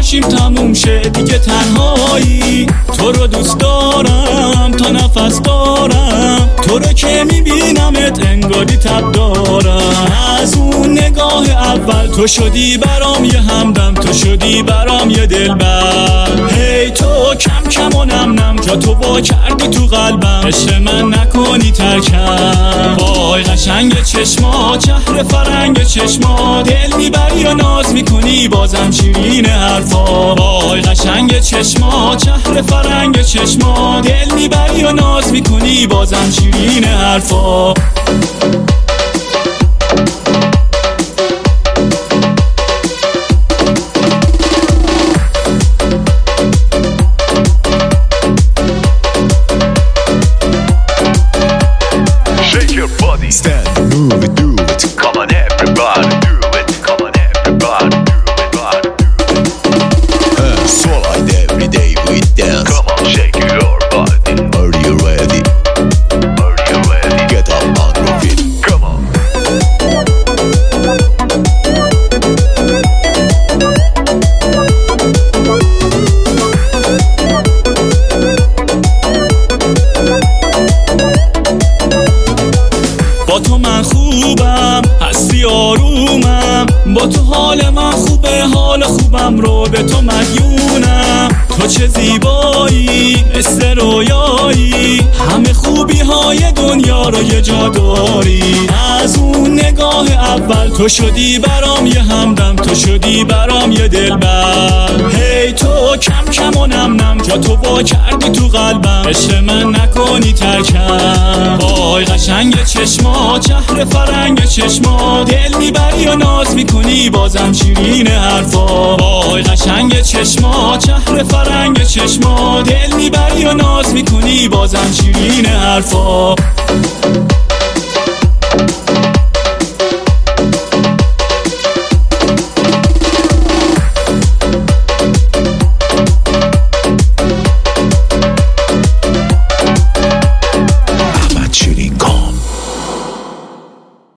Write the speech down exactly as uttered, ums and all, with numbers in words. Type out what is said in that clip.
باشیم تموم شه دیگه تنهایی. تو رو دوست دارم تا نفس دارم، تو رو که میبینمت انگاری تب دارم. از اون نگاه اول تو شدی برام یه همدم، تو شدی برام یه دلبر. هی تو کم کم و نم نم جا تو با کردی تو قلبم، عشق من نکنی ترکم. وای قشنگ چشما چهره فرنگ چشما، دل میبری و ناز میکنی بازم شیرین حرفا. وای قشنگ چشما چهره فرنگ چشما، دل میبری و ناز میکنی بازم شیرین حرفا. Stand, move it, do it. Come on everybody, do it. Come on everybody, do it, body, do it. Uh, Swallow every day we dance. Come on, shake your body. Are you ready? Are you ready? Get up on your feet. Come on. با تو من خوبم هستی آرومم، با تو حال من خوبه حال خوبم رو به تو مدیونم. تو چه زیبایی مثل رویایی، همه خوبی های دنیا رو یه جا داری. از اون نگاه اول تو شدی برام یه همدم، تو شدی برام یه دلبر. هی تو کم کم و نم نم جا تو با کردی تو قلبم، عشق من نکنی ترکم. وای قشنگ چشما چهره فرنگ چشما، دل میبری و ناز میکنی بازم شیرین حرفا. وای قشنگ چشما چهره فرنگ چشما، دل میبری و ناز میکنی بازم شیرین حرفا.